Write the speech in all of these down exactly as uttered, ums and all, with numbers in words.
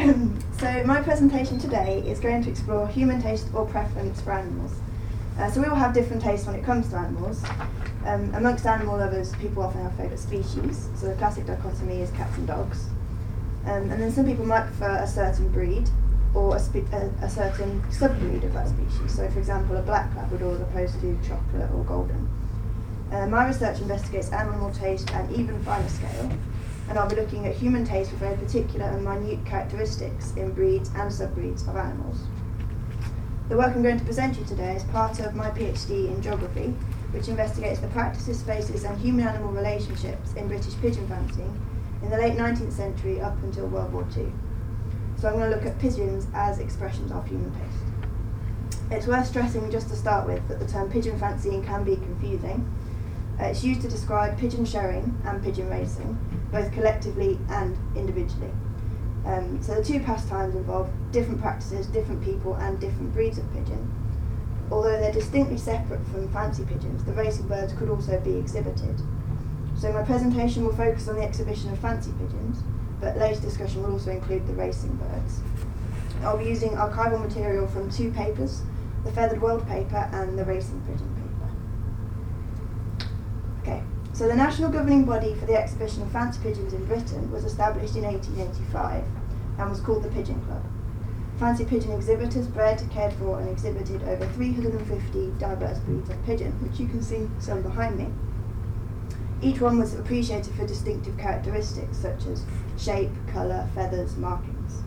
Um, so my presentation today is going to explore human taste or preference for animals. Uh, so we all have different tastes when it comes to animals. Um, amongst animal lovers, people often have favourite species, so the classic dichotomy is cats and dogs. Um, and then some people might prefer a certain breed or a, spe- a, a certain subbreed of that species. So for example, a black Labrador as opposed to chocolate or golden. Uh, my research investigates animal taste at an even finer scale, and I'll be looking at human taste for very particular and minute characteristics in breeds and subbreeds of animals. The work I'm going to present you today is part of my PhD in geography, which investigates the practices, spaces and human-animal relationships in British pigeon fancying in the late nineteenth century up until World War Two. So I'm going to look at pigeons as expressions of human taste. It's worth stressing just to start with that the term pigeon fancying can be confusing. Uh, it's used to describe pigeon showing and pigeon racing, both collectively and individually. Um, so the two pastimes involve different practices, different people and different breeds of pigeon. Although they're distinctly separate from fancy pigeons, the racing birds could also be exhibited. So my presentation will focus on the exhibition of fancy pigeons, but later discussion will also include the racing birds. I'll be using archival material from two papers, the Feathered World paper and the Racing Pigeon paper. Okay, so the national governing body for the exhibition of fancy pigeons in Britain was established in eighteen eighty-five and was called the Pigeon Club. Fancy pigeon exhibitors bred, cared for and exhibited over three hundred fifty diverse breeds of pigeon, which you can see some behind me. Each one was appreciated for distinctive characteristics such as shape, colour, feathers, markings.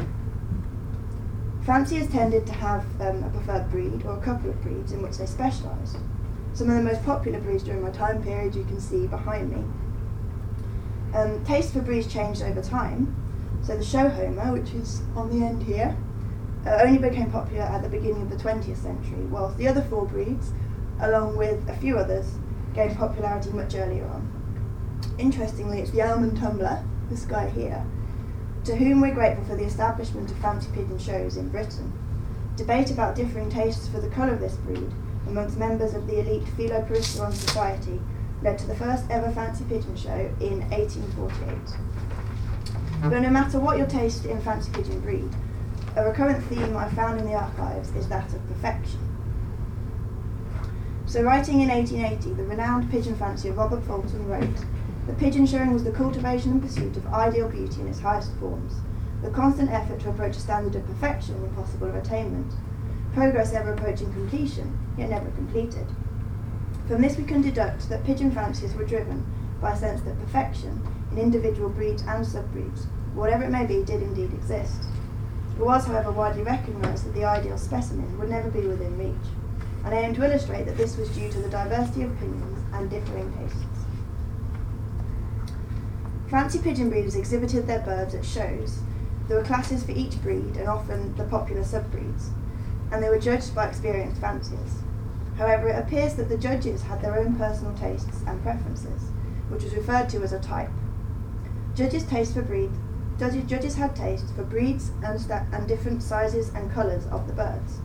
Fanciers tended to have um, a preferred breed or a couple of breeds in which they specialised. Some of the most popular breeds during my time period you can see behind me. Um, taste for breeds changed over time. So the show homer, which is on the end here, uh, only became popular at the beginning of the twentieth century, whilst the other four breeds, along with a few others, gained popularity much earlier on. Interestingly, it's the almond tumbler, this guy here, to whom we're grateful for the establishment of fancy pigeon shows in Britain. Debate about differing tastes for the colour of this breed amongst members of the elite Philoporisceron Society led to the first ever fancy pigeon show in eighteen forty-eight. But no matter what your taste in fancy pigeon breed, a recurrent theme I found in the archives is that of perfection. So writing in eighteen eighty, the renowned pigeon fancier Robert Fulton wrote, "The pigeon showing was the cultivation and pursuit of ideal beauty in its highest forms, the constant effort to approach a standard of perfection impossible of attainment, progress ever approaching completion, yet never completed. From this we can deduct that pigeon fanciers were driven by a sense that perfection, in individual breeds and subbreeds, whatever it may be, did indeed exist. It was, however, widely recognised that the ideal specimen would never be within reach, and I aim to illustrate that this was due to the diversity of opinions and differing tastes." Fancy pigeon breeders exhibited their birds at shows. There were classes for each breed and often the popular subbreeds, and they were judged by experienced fanciers. However, it appears that the judges had their own personal tastes and preferences, which was referred to as a type. Judges' taste for breed, judges, judges had taste for breeds and, sta- and different sizes and colours of the birds.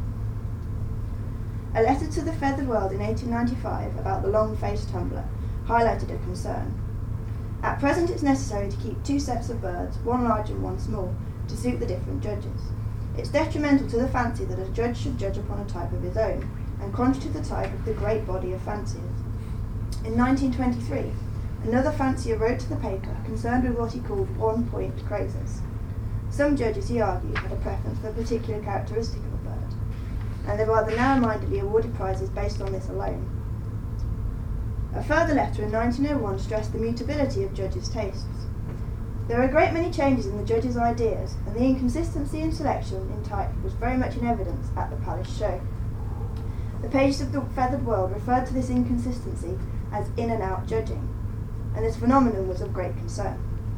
A letter to the Feathered World in eighteen ninety-five about the long-faced tumbler highlighted a concern. "At present it's necessary to keep two sets of birds, one large and one small, to suit the different judges. It's detrimental to the fancy that a judge should judge upon a type of his own, and contrary to the type of the great body of fanciers." In nineteen twenty-three, another fancier wrote to the paper concerned with what he called one-point crazes. Some judges, he argued, had a preference for a particular characteristic of a bird, and they rather narrow-mindedly awarded prizes based on this alone. A further letter in nineteen oh one stressed the mutability of judges' tastes. "There are a great many changes in the judges' ideas, and the inconsistency in selection in type was very much in evidence at the Palace show." The pages of the Feathered World referred to this inconsistency as in-and-out judging, and this phenomenon was of great concern.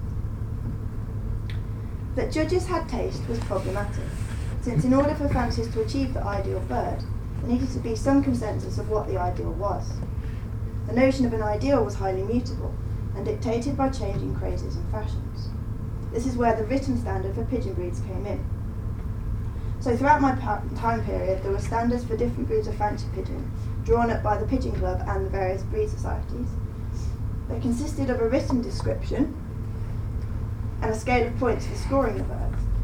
That judges had taste was problematic, since in order for fanciers to achieve the ideal bird, there needed to be some consensus of what the ideal was. The notion of an ideal was highly mutable, and dictated by changing crazes and fashions. This is where the written standard for pigeon breeds came in. So throughout my pa- time period, there were standards for different breeds of fancy pigeon, drawn up by the Pigeon Club and the various breed societies. They consisted of a written description and a scale of points for scoring the birds,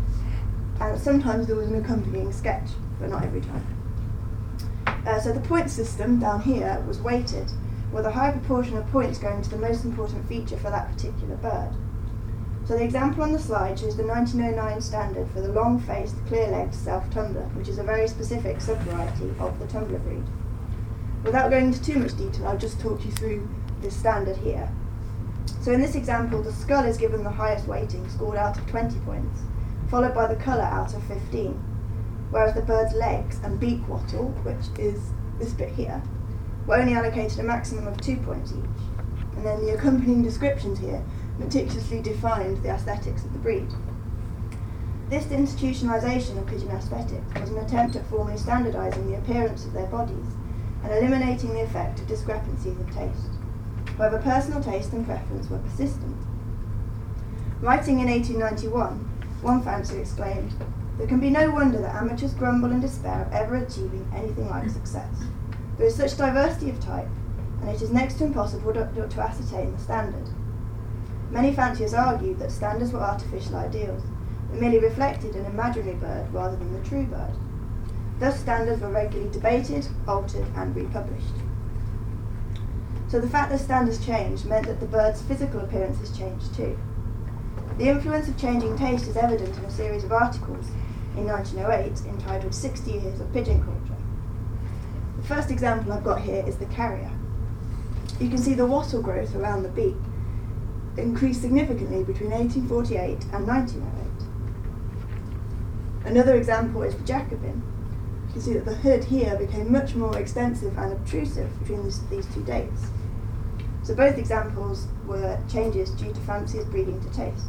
and sometimes there was an accompanying sketch, but not every time. Uh, so the point system down here was weighted, with a high proportion of points going to the most important feature for that particular bird. So the example on the slide shows the nineteen oh nine standard for the long-faced, clear-legged self-tumbler, which is a very specific subvariety of the tumbler breed. Without going into too much detail, I'll just talk you through this standard here. So in this example, the skull is given the highest weighting, scored out of twenty points, followed by the colour out of fifteen, whereas the bird's legs and beak wattle, which is this bit here, were only allocated a maximum of two points each. And then the accompanying descriptions here meticulously defined the aesthetics of the breed. This institutionalisation of pigeon aesthetics was an attempt at formally standardising the appearance of their bodies and eliminating the effect of discrepancies in taste. However, personal taste and preference were persistent. Writing in eighteen ninety-one, one fancier exclaimed, "There can be no wonder that amateurs grumble and despair of ever achieving anything like success. There is such diversity of type, and it is next to impossible to, to ascertain the standard." Many fanciers argued that standards were artificial ideals, that merely reflected an imaginary bird rather than the true bird. Thus, standards were regularly debated, altered, and republished. So the fact that standards changed meant that the bird's physical appearances changed too. The influence of changing taste is evident in a series of articles in nineteen oh eight entitled sixty years of Pigeon Culture. The first example I've got here is the carrier. You can see the wattle growth around the beak increased significantly between eighteen forty-eight and nineteen oh eight. Another example is the Jacobin. You can see that the hood here became much more extensive and obtrusive between this, these two dates. So both examples were changes due to fanciers breeding to taste.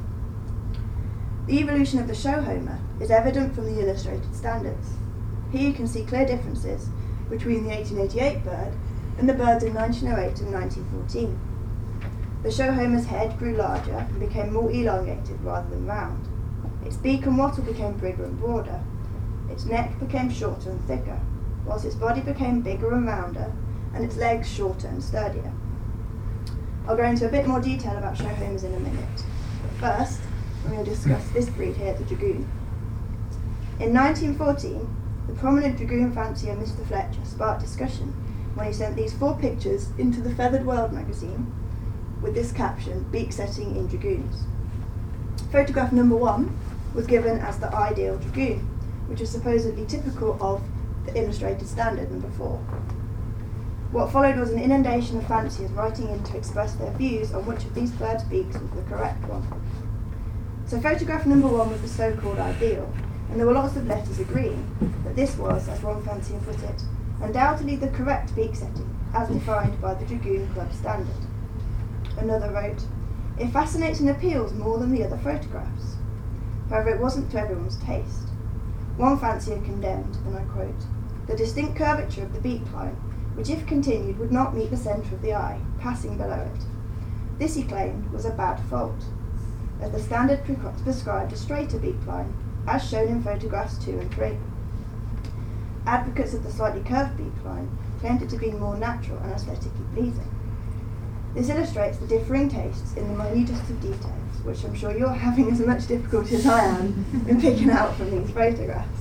The evolution of the show homer is evident from the illustrated standards. Here you can see clear differences between the eighteen eighty-eight bird and the birds in nineteen oh eight and nineteen fourteen. The show homer's head grew larger and became more elongated rather than round. Its beak and wattle became bigger and broader. Its neck became shorter and thicker, whilst its body became bigger and rounder, and its legs shorter and sturdier. I'll go into a bit more detail about show homers in a minute, but first, I'm going to discuss this breed here, the Dragoon. In nineteen fourteen, the prominent Dragoon fancier Mister Fletcher sparked discussion when he sent these four pictures into the Feathered World magazine with this caption, "Beak setting in Dragoons." Photograph number one was given as the ideal Dragoon, which was supposedly typical of the illustrated standard number four. What followed was an inundation of fanciers writing in to express their views on which of these birds' beaks was the correct one. So photograph number one was the so-called ideal, and there were lots of letters agreeing that this was, as one fancier put it, undoubtedly the correct beak setting, as defined by the Dragoon Club standard. Another wrote, "It fascinates and appeals more than the other photographs." However, it wasn't to everyone's taste. One fancier condemned, and I quote, "the distinct curvature of the beak line, which if continued would not meet the centre of the eye, passing below it. This, he claimed, was a bad fault, as the standard pre- prescribed a straighter beak line, as shown in photographs two and three. Advocates of the slightly curved beak line claimed it to be more natural and aesthetically pleasing." This illustrates the differing tastes in the minutest of details, which I'm sure you're having as much difficulty as I am in picking out from these photographs.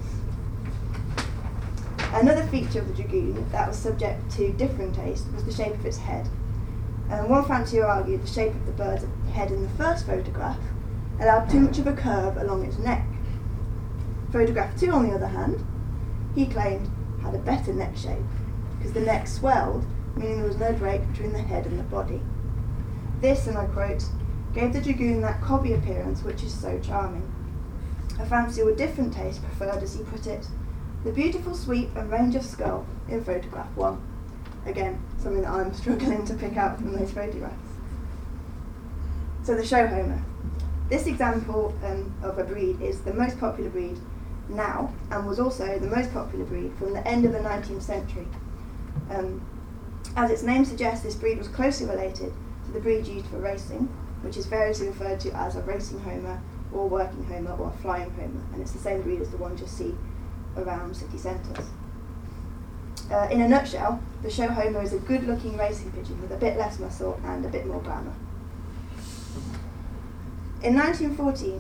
Another feature of the Dragoon that was subject to differing taste was the shape of its head. And one fancier argued the shape of the bird's head in the first photograph allowed too much of a curve along its neck. Photograph two, on the other hand, he claimed had a better neck shape, because the neck swelled, meaning there was no break between the head and the body. This, and I quote, "gave the Dragoon that cobby appearance which is so charming." A fancier with different taste preferred, as he put it, "the beautiful sweep and range of skull in photograph one." Again, something that I'm struggling to pick out from those photographs. So the show homer. This example um, of a breed is the most popular breed now, and was also the most popular breed from the end of the nineteenth century. Um, as its name suggests, this breed was closely related to the breed used for racing, which is variously referred to as a racing homer, or working homer, or a flying homer, and it's the same breed as the ones you see around city centres. Uh, in a nutshell, the show homer is a good-looking racing pigeon with a bit less muscle and a bit more glamour. In nineteen fourteen,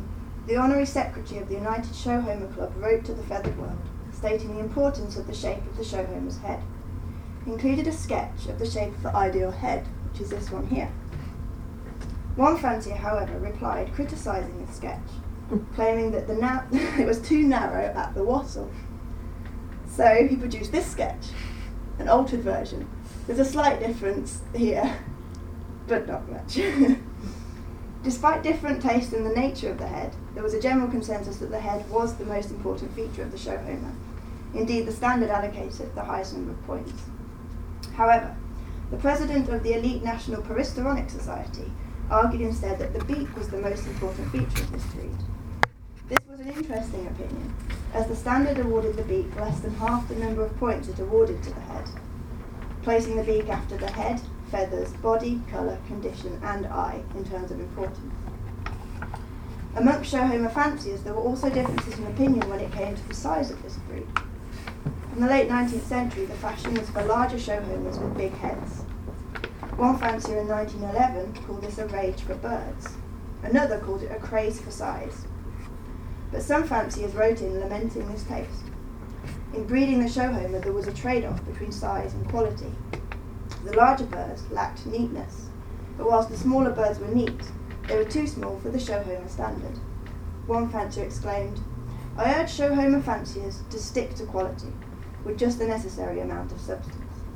the Honorary Secretary of the United Showhomer Club wrote to the Feathered World, stating the importance of the shape of the showhomer's head. He included a sketch of the shape of the ideal head, which is this one here. One fancier, however, replied, criticising the sketch, claiming that the na- it was too narrow at the wattle. So he produced this sketch, an altered version. There's a slight difference here, but not much. Despite different taste in the nature of the head, there was a general consensus that the head was the most important feature of the showhomer. Indeed, the standard allocated the highest number of points. However, the president of the elite National Peristeronic Society argued instead that the beak was the most important feature of this breed. This was an interesting opinion, as the standard awarded the beak less than half the number of points it awarded to the head, placing the beak after the head, feathers, body, colour, condition, and eye in terms of importance. Amongst showhomer fanciers, there were also differences in opinion when it came to the size of this breed. In the late nineteenth century, the fashion was for larger showhomers with big heads. One fancier in nineteen eleven called this a rage for birds. Another called it a craze for size. But some fanciers wrote in lamenting this taste. In breeding the showhomer, there was a trade-off between size and quality. The larger birds lacked neatness, but whilst the smaller birds were neat, they were too small for the showhomer standard. One fancier exclaimed, "I urge showhomer fanciers to stick to quality, with just the necessary amount of substance."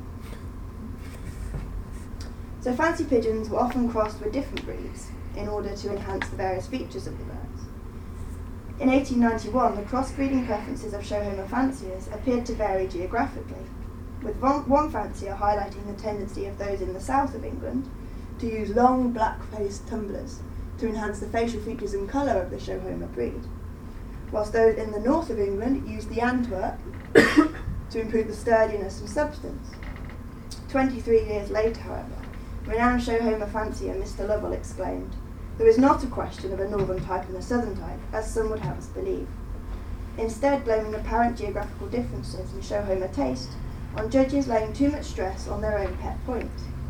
So fancy pigeons were often crossed with different breeds in order to enhance the various features of the birds. In eighteen ninety-one, the crossbreeding preferences of showhomer fanciers appeared to vary geographically, with one, one fancier highlighting the tendency of those in the south of England to use long black-faced tumblers to enhance the facial features and colour of the showhomer breed, whilst those in the north of England used the Antwerp to improve the sturdiness and substance. Twenty-three years later, however, renowned showhomer fancier Mister Lovell exclaimed, "There is not a question of a northern type and a southern type, as some would have us believe," instead blaming apparent geographical differences in showhomer taste on judges laying too much stress on their own pet point.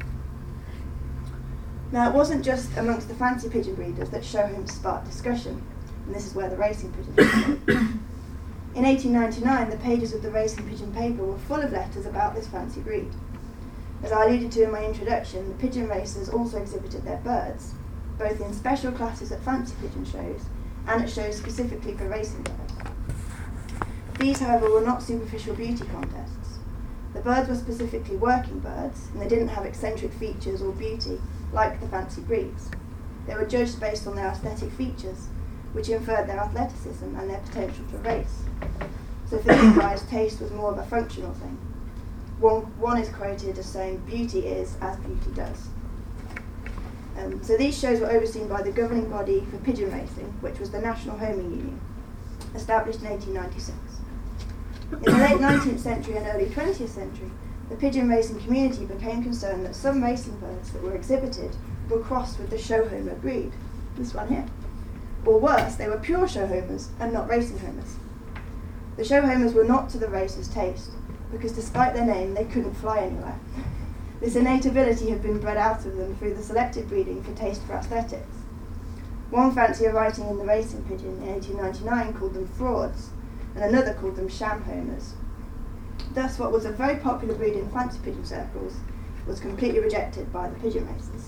Now, it wasn't just amongst the fancy pigeon breeders that showhomers sparked discussion, and this is where the racing pigeon came in. In eighteen ninety-nine, the pages of the Racing Pigeon paper were full of letters about this fancy breed. As I alluded to in my introduction, the pigeon racers also exhibited their birds, both in special classes at fancy pigeon shows and at shows specifically for racing birds. These, however, were not superficial beauty contests. The birds were specifically working birds, and they didn't have eccentric features or beauty like the fancy breeds. They were judged based on their aesthetic features, which inferred their athleticism and their potential to race. So for these guys, taste was more of a functional thing. One, one is quoted as saying, "Beauty is as beauty does." Um, so these shows were overseen by the governing body for pigeon racing, which was the National Homing Union, established in eighteen ninety-six. In the late nineteenth century and early twentieth century, the pigeon racing community became concerned that some racing birds that were exhibited were crossed with the showhomer breed, this one here. Or worse, they were pure showhomers and not racing homers. The showhomers were not to the racers' taste, because despite their name, they couldn't fly anywhere. This innate ability had been bred out of them through the selective breeding for taste for aesthetics. One fancier writing in the Racing Pigeon in eighteen ninety-nine called them frauds, and another called them sham homers. Thus, what was a very popular breed in fancy pigeon circles was completely rejected by the pigeon racers.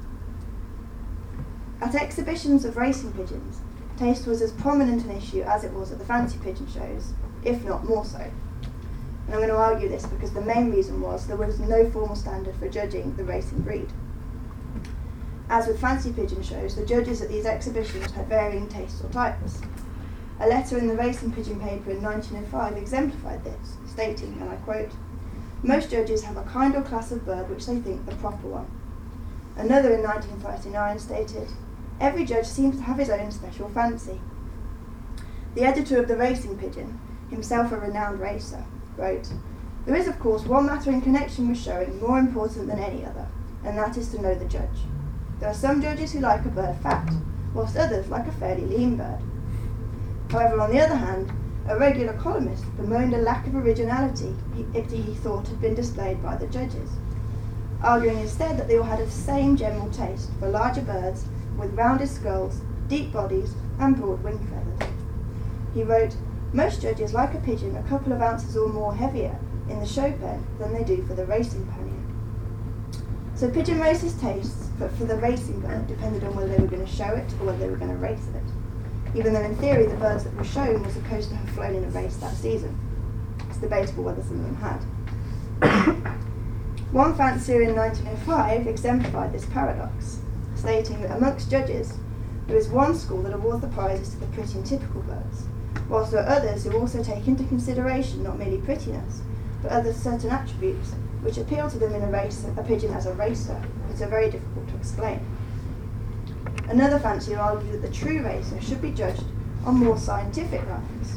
At exhibitions of racing pigeons, taste was as prominent an issue as it was at the fancy pigeon shows, if not more so. And I'm going to argue this because the main reason was there was no formal standard for judging the racing breed. As with fancy pigeon shows, the judges at these exhibitions had varying tastes or types. A letter in the Racing Pigeon paper in nineteen oh five exemplified this, stating, and I quote, "Most judges have a kind or class of bird which they think the proper one." Another in nineteen thirty-nine stated, "Every judge seems to have his own special fancy." The editor of the Racing Pigeon, himself a renowned racer, wrote, "There is of course one matter in connection with showing more important than any other, and that is to know the judge. There are some judges who like a bird fat, whilst others like a fairly lean bird. However, on the other hand, a regular columnist bemoaned a lack of originality he, he thought had been displayed by the judges, arguing instead that they all had the same general taste for larger birds with rounded skulls, deep bodies, and broad wing feathers. He wrote, "Most judges like a pigeon a couple of ounces or more heavier in the show pen than they do for the racing pannier." So pigeon racers' tastes for, for the racing bird depended on whether they were going to show it or whether they were going to race it, even though in theory the birds that were shown were supposed to have flown in a race that season. It's debatable whether some of them had. One fancier in nineteen oh five exemplified this paradox, stating that amongst judges, there is one school that awards the prizes to the pretty and typical birds, whilst there are others who also take into consideration not merely prettiness, but other certain attributes which appeal to them in a race, a pigeon as a racer, which are very difficult to explain. Another fancier argued that the true racer should be judged on more scientific grounds.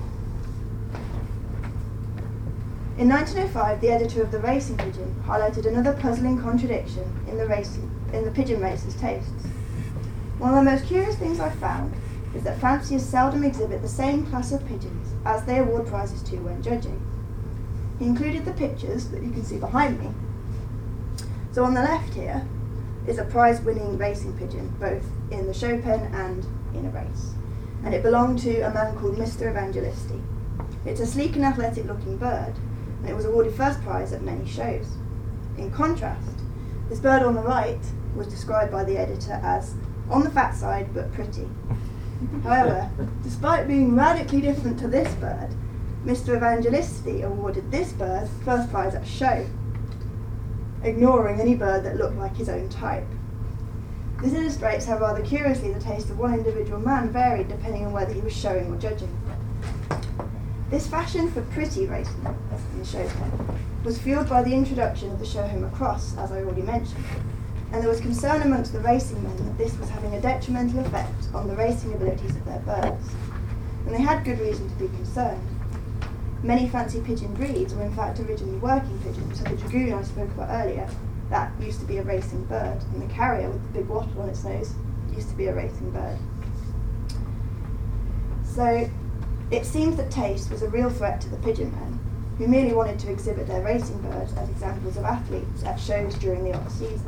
In nineteen oh five, the editor of The Racing Pigeon highlighted another puzzling contradiction in the, racing, in the pigeon racers' tastes. One of the most curious things I've found is that fanciers seldom exhibit the same class of pigeons as they award prizes to when judging. He included the pictures that you can see behind me. So on the left here is a prize-winning racing pigeon, both in the show pen and in a race. And it belonged to a man called Mister Evangelisti. It's a sleek and athletic-looking bird, and it was awarded first prize at many shows. In contrast, this bird on the right was described by the editor as on the fat side but pretty. However, despite being radically different to this bird, Mister Evangelisti awarded this bird first prize at a show, ignoring any bird that looked like his own type. This illustrates how rather curiously the taste of one individual man varied depending on whether he was showing or judging. This fashion for pretty racing in the show pen was fueled by the introduction of the show home across, as I already mentioned, and there was concern amongst the racing men that this was having a detrimental effect on the racing abilities of their birds, and they had good reason to be concerned. Many fancy pigeon breeds were in fact originally working pigeons, so the dragoon I spoke about earlier, that used to be a racing bird, and the carrier with the big wattle on its nose used to be a racing bird. So it seems that taste was a real threat to the pigeon men, who merely wanted to exhibit their racing birds as examples of athletes at shows during the off-season.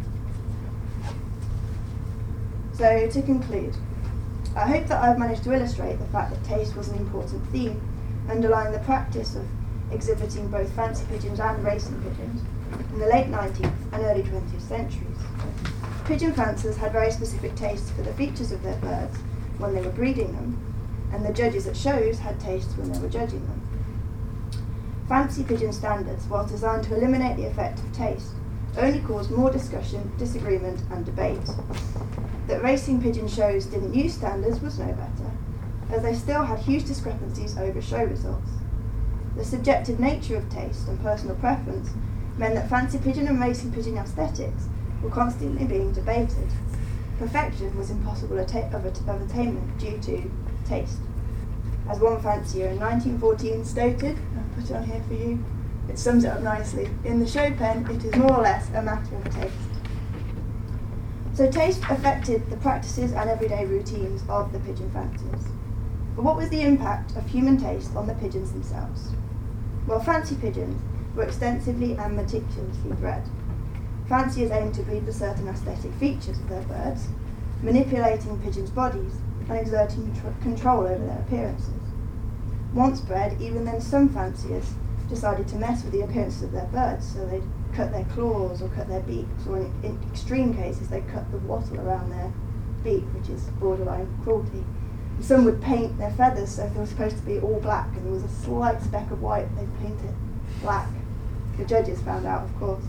So to conclude, I hope that I've managed to illustrate the fact that taste was an important theme underlying the practice of exhibiting both fancy pigeons and racing pigeons in the late nineteenth and early twentieth centuries. Pigeon fanciers had very specific tastes for the features of their birds when they were breeding them, and the judges at shows had tastes when they were judging them. Fancy pigeon standards, while designed to eliminate the effect of taste, only caused more discussion, disagreement and debate. That racing pigeon shows didn't use standards was no better, as they still had huge discrepancies over show results. The subjective nature of taste and personal preference meant that fancy pigeon and racing pigeon aesthetics were constantly being debated. Perfection was impossible atta- of, at- of attainment due to taste. As one fancier in nineteen fourteen stated, I'll put it on here for you, it sums it up nicely, in the show pen it is more or less a matter of taste. So taste affected the practices and everyday routines of the pigeon fanciers. But what was the impact of human taste on the pigeons themselves? Well, fancy pigeons were extensively and meticulously bred. Fanciers aimed to breed the certain aesthetic features of their birds, manipulating pigeons' bodies and exerting tr- control over their appearances. Once bred, even then some fanciers decided to mess with the appearance of their birds, so they'd cut their claws or cut their beaks, or in, in extreme cases they'd cut the wattle around their beak, which is borderline cruelty. And some would paint their feathers, so if they were supposed to be all black and there was a slight speck of white, they'd paint it black. The judges found out, of course.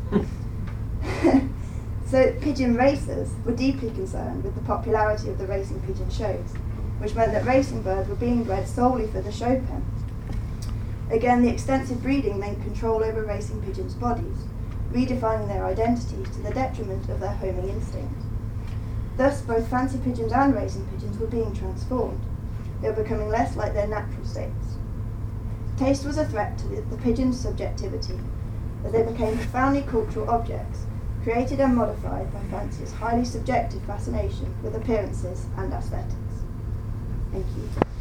So pigeon racers were deeply concerned with the popularity of the racing pigeon shows, which meant that racing birds were being bred solely for the show pen. Again, the extensive breeding meant control over racing pigeons' bodies, redefining their identities to the detriment of their homing instinct. Thus, both fancy pigeons and racing pigeons were being transformed. They were becoming less like their natural states. Taste was a threat to the, the pigeons' subjectivity, as they became profoundly cultural objects, created and modified by fanciers' highly subjective fascination with appearances and aesthetics. Thank you.